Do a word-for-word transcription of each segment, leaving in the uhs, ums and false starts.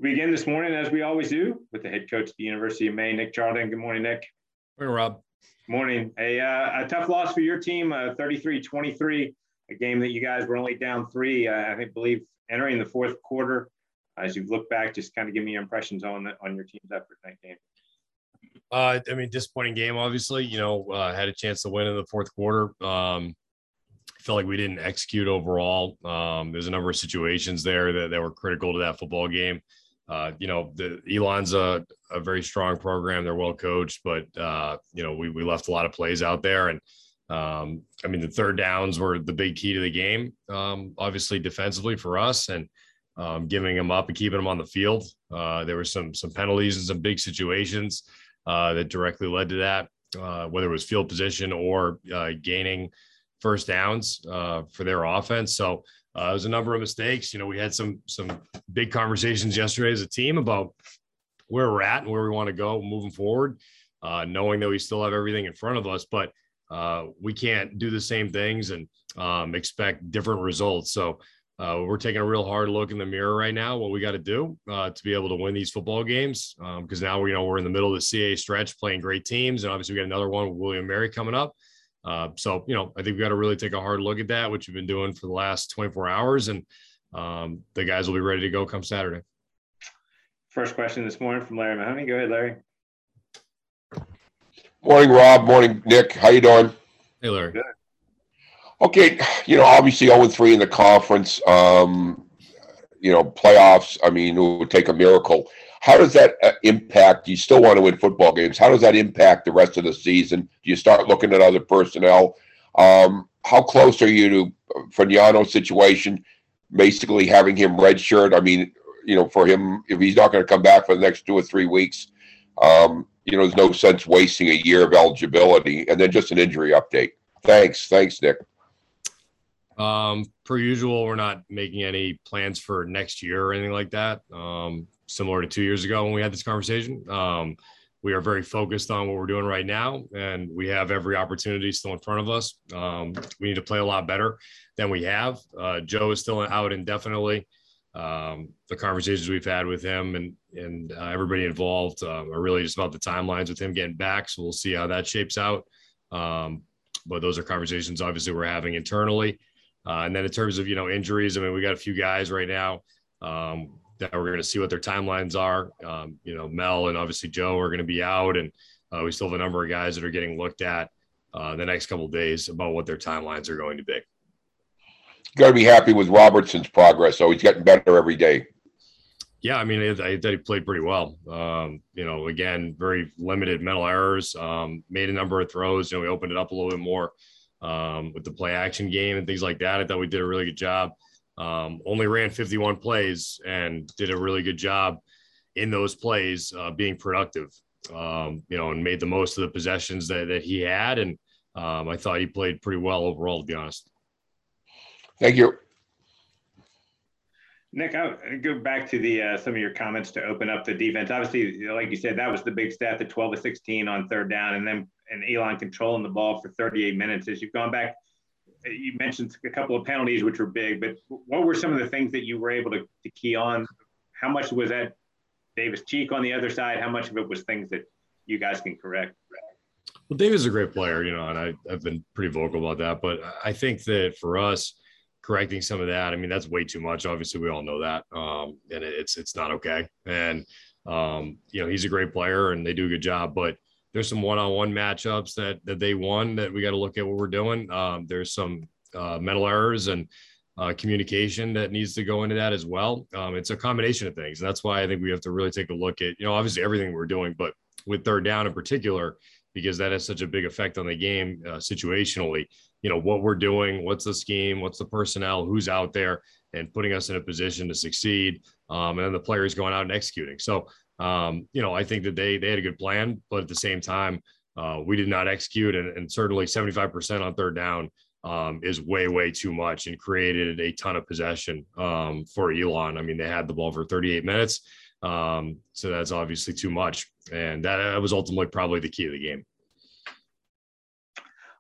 We begin this morning, as we always do, with the head coach of the University of Maine, Nick Charlton. Good morning, Nick. Morning, Rob. Morning. A, uh, a tough loss for your team, uh, thirty-three twenty-three, a game that you guys were only down three, uh, I think, believe, entering the fourth quarter. As you've looked back, just kind of give me your impressions on the, on your team's effort in that game. Uh, I mean, disappointing game, obviously. You know, uh, had a chance to win in the fourth quarter. Um, felt like we didn't execute overall. Um, there's a number of situations there that, that were critical to that football game. Uh, you know, the Elon's a, a very strong program. They're well coached, but, uh, you know, we, we left a lot of plays out there. And, um, I mean, the third downs were the big key to the game, um, obviously defensively for us, and um, giving them up and keeping them on the field. Uh, there were some some penalties and some big situations uh, that directly led to that, uh, whether it was field position or uh, gaining first downs uh, for their offense. So, Uh, there's a number of mistakes. You know, we had some some big conversations yesterday as a team about where we're at and where we want to go moving forward, uh, knowing that we still have everything in front of us, but uh, we can't do the same things and um, expect different results. So uh, we're taking a real hard look in the mirror right now, what we got to do uh, to be able to win these football games, because um, now we you know we're in the middle of the C A stretch playing great teams, and obviously we got another one with William and Mary coming up. Uh, so, you know, I think we got to really take a hard look at that, which we've been doing for the last twenty-four hours. And um, the guys will be ready to go come Saturday. First question this morning from Larry Mahoney. Go ahead, Larry. Morning, Rob. Morning, Nick. How you doing? Hey, Larry. Good. Okay. You know, obviously oh and three in the conference, um, you know, playoffs. I mean, it would take a miracle. How does that uh, impact? You still want to win football games. How does that impact the rest of the season? Do you start looking at other personnel? Um, how close are you to Fagnano's situation, basically having him redshirt? I mean, you know, for him, if he's not going to come back for the next two or three weeks, um, you know, there's no sense wasting a year of eligibility. And then just an injury update. Thanks. Thanks, Nick. Um, per usual, we're not making any plans for next year or anything like that. Um, similar to two years ago when we had this conversation. Um, we are very focused on what we're doing right now, and we have every opportunity still in front of us. Um, we need to play a lot better than we have. Uh, Joe is still out indefinitely. Um, the conversations we've had with him and, and uh, everybody involved uh, are really just about the timelines with him getting back. So we'll see how that shapes out. Um, but those are conversations obviously we're having internally. Uh, and then in terms of, you know, injuries, I mean, we got a few guys right now, um, that we're going to see what their timelines are. Um, you know, Mel and obviously Joe are going to be out, and uh, we still have a number of guys that are getting looked at uh, the next couple of days about what their timelines are going to be. You got to be happy with Robertson's progress. So he's getting better every day. Yeah, I mean, I thought he played pretty well. Um, you know, again, very limited mental errors. Um, made a number of throws. You know, we opened it up a little bit more um, with the play action game and things like that. I thought we did a really good job. Um, only ran fifty-one plays and did a really good job in those plays, uh, being productive, um, you know, and made the most of the possessions that, that he had. And um, I thought he played pretty well overall, to be honest. Thank you. Nick, I would go back to the uh, some of your comments to open up the defense. Obviously, like you said, that was the big stat, the twelve to sixteen on third down, and then and Elon controlling the ball for thirty-eight minutes. As you've gone back, you mentioned a couple of penalties, which were big, but what were some of the things that you were able to, to key on? How much was that Davis Cheek on the other side? How much of it was things that you guys can correct? Well, Davis is a great player, you know, and I, I've been pretty vocal about that, but I think that for us, correcting some of that, I mean, that's way too much. Obviously, we all know that, um, and it's it's not okay. And, um, you know, he's a great player, and they do a good job, but there's some one-on-one matchups that that they won that we got to look at what we're doing. Um, there's some uh, mental errors and uh, communication that needs to go into that as well. Um, it's a combination of things. And that's why I think we have to really take a look at, you know, obviously everything we're doing, but with third down in particular, because that has such a big effect on the game uh, situationally, you know, what we're doing, what's the scheme, what's the personnel, who's out there and putting us in a position to succeed. Um, and then the players going out and executing. So, Um, you know, I think that they they had a good plan, but at the same time, uh, we did not execute, and, and certainly seventy-five percent on third down um, is way, way too much and created a ton of possession um, for Elon. I mean, they had the ball for thirty-eight minutes, um, so that's obviously too much, and that, that was ultimately probably the key of the game.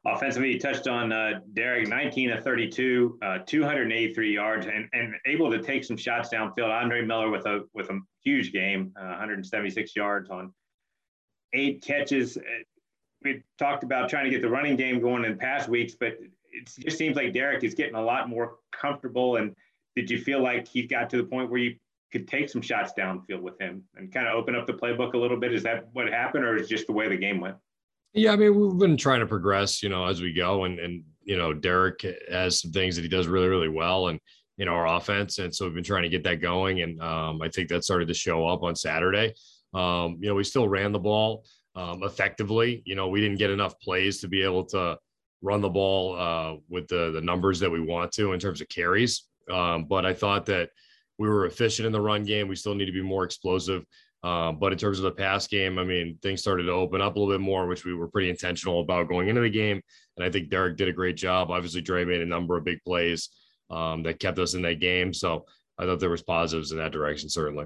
Offensively, you touched on uh, Derek, nineteen of thirty-two, uh, two hundred eighty-three yards, and, and able to take some shots downfield. Andre Miller with a with a huge game, uh, one hundred seventy-six yards on eight catches. We talked about trying to get the running game going in past weeks, but it just seems like Derek is getting a lot more comfortable. And did you feel like he got to the point where you could take some shots downfield with him and kind of open up the playbook a little bit? Is that what happened, or is it just the way the game went? Yeah, I mean, we've been trying to progress, you know, as we go. And, and you know, Derek has some things that he does really, really well and in our offense. And so we've been trying to get that going. And um, I think that started to show up on Saturday. Um, you know, we still ran the ball um, effectively. You know, we didn't get enough plays to be able to run the ball uh, with the, the numbers that we want to in terms of carries. Um, but I thought that we were efficient in the run game. We still need to be more explosive. Uh, but in terms of the pass game, I mean, things started to open up a little bit more, which we were pretty intentional about going into the game. And I think Derek did a great job. Obviously, Dre made a number of big plays um, that kept us in that game. So I thought there was positives in that direction, certainly.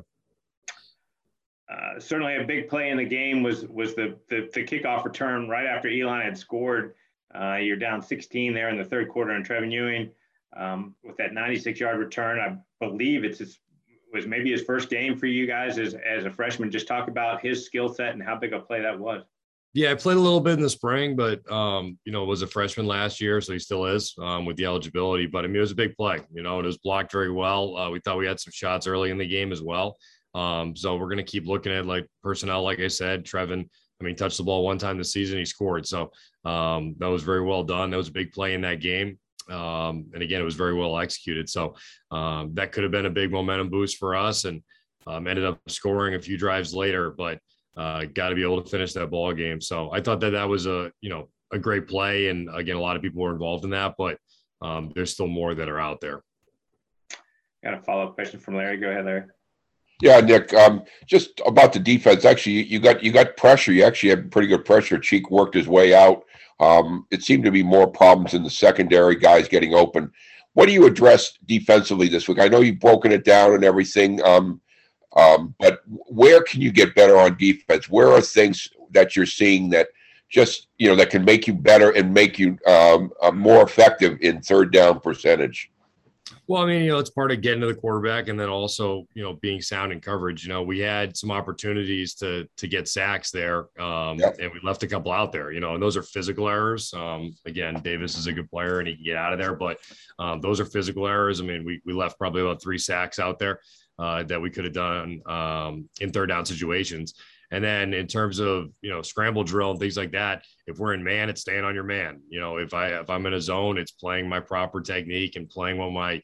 Uh, certainly a big play in the game was was the, the, the kickoff return right after Elon had scored. Uh, you're down sixteen there in the third quarter, and Trevin Ewing um, with that ninety-six yard return. I believe it's his was maybe his first game for you guys as, as a freshman. Just talk about his skill set and how big a play that was. Yeah, I played a little bit in the spring, but, um, you know, was a freshman last year, so he still is um, with the eligibility. But, I mean, it was a big play. You know, it was blocked very well. Uh, we thought we had some shots early in the game as well. Um, so we're going to keep looking at, like, personnel, like I said. Trevin, I mean, touched the ball one time this season. He scored. So um, that was very well done. That was a big play in that game. Um, and again, it was very well executed. So um, that could have been a big momentum boost for us, and um, ended up scoring a few drives later, but uh, got to be able to finish that ball game. So I thought that that was a, you know, a great play. And again, a lot of people were involved in that, but um, there's still more that are out there. Got a follow-up question from Larry. Go ahead, Larry. Yeah, Nick, um, just about the defense. Actually, you got you got pressure. You actually had pretty good pressure. Cheek worked his way out. Um, it seemed to be more problems in the secondary, guys getting open. What do you address defensively this week? I know you've broken it down and everything, um, um, but where can you get better on defense? Where are things that you're seeing that just, you know, that can make you better and make you um, uh, more effective in third down percentage? Well, I mean, you know, it's part of getting to the quarterback, and then also, you know, being sound in coverage. You know, we had some opportunities to to get sacks there, um, yep. and we left a couple out there. You know, and those are physical errors. Um, again, Davis is a good player, and he can get out of there, but um, those are physical errors. I mean, we we left probably about three sacks out there uh, that we could have done um, in third down situations. And then in terms of, you know, scramble drill and things like that, if we're in man, it's staying on your man. You know, if I, if I'm in a zone, it's playing my proper technique and playing what my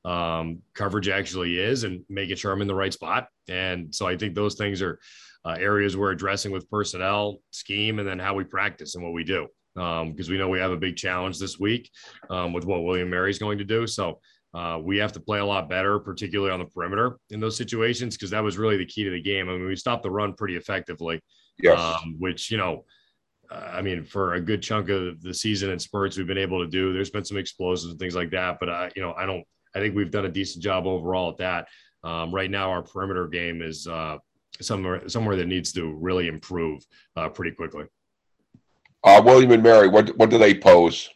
um, coverage actually is and making sure I'm in the right spot. And so I think those things are uh, areas we're addressing with personnel, scheme, and then how we practice and what we do. Um, because we know we have a big challenge this week um, with what William Mary is going to do. So Uh, we have to play a lot better, particularly on the perimeter in those situations, because that was really the key to the game. I mean, we stopped the run pretty effectively, yes. um, which, you know, uh, I mean, for a good chunk of the season in spurts, we've been able to do. There's been some explosives and things like that, but I, you know, I don't. I think we've done a decent job overall at that. Um, right now, our perimeter game is uh, somewhere somewhere that needs to really improve uh, pretty quickly. Uh, William and Mary, what what do they pose?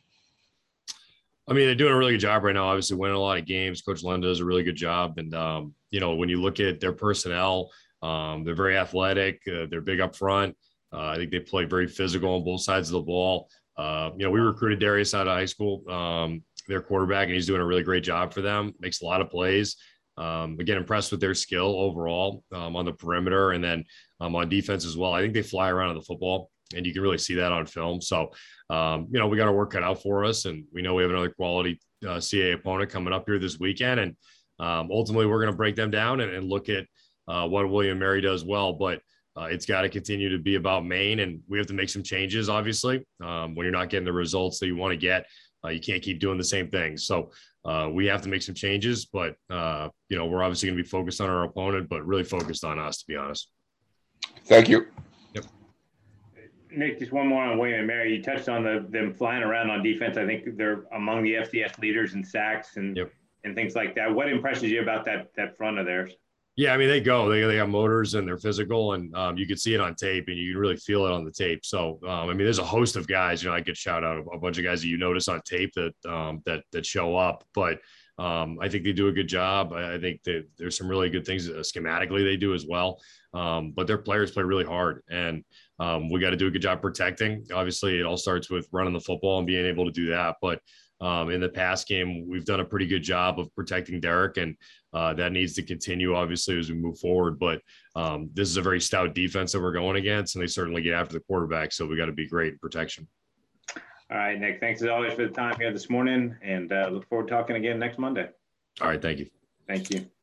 I mean, they're doing a really good job right now, obviously winning a lot of games. Coach Lenda does a really good job. And, um, you know, when you look at their personnel, um, they're very athletic. Uh, they're big up front. Uh, I think they play very physical on both sides of the ball. Uh, you know, we recruited Darius out of high school, um, their quarterback, and he's doing a really great job for them. Makes a lot of plays. Um, again, impressed with their skill overall um, on the perimeter and then um, on defense as well. I think they fly around on the football, and you can really see that on film. So, um, you know, we got our work cut out for us, and we know we have another quality uh, C A A opponent coming up here this weekend. And um, ultimately, we're going to break them down and, and look at uh, what William Mary does well. But uh, it's got to continue to be about Maine, and we have to make some changes, obviously. Um, when you're not getting the results that you want to get, uh, you can't keep doing the same things. So uh, we have to make some changes. But, uh, you know, we're obviously going to be focused on our opponent, but really focused on us, to be honest. Thank you. Nick, just one more on William and Mary. You touched on the them flying around on defense. I think they're among the F C S leaders in sacks and yep. and things like that. What impresses you about that that front of theirs? Yeah, I mean, they go, they, they got motors and they're physical, and um, you can see it on tape and you can really feel it on the tape. So, um, I mean, there's a host of guys, you know, I could shout out a, a bunch of guys that you notice on tape that, um, that, that show up, but um, I think they do a good job. I, I think that there's some really good things uh, schematically they do as well. Um, but their players play really hard, and um, we got to do a good job protecting. Obviously, it all starts with running the football and being able to do that. But um, in the past game, we've done a pretty good job of protecting Derek, and uh, that needs to continue, obviously, as we move forward. But um, this is a very stout defense that we're going against, and they certainly get after the quarterback. So we got to be great in protection. All right, Nick, thanks as always for the time here this morning, and uh, look forward to talking again next Monday. All right, thank you. Thank you.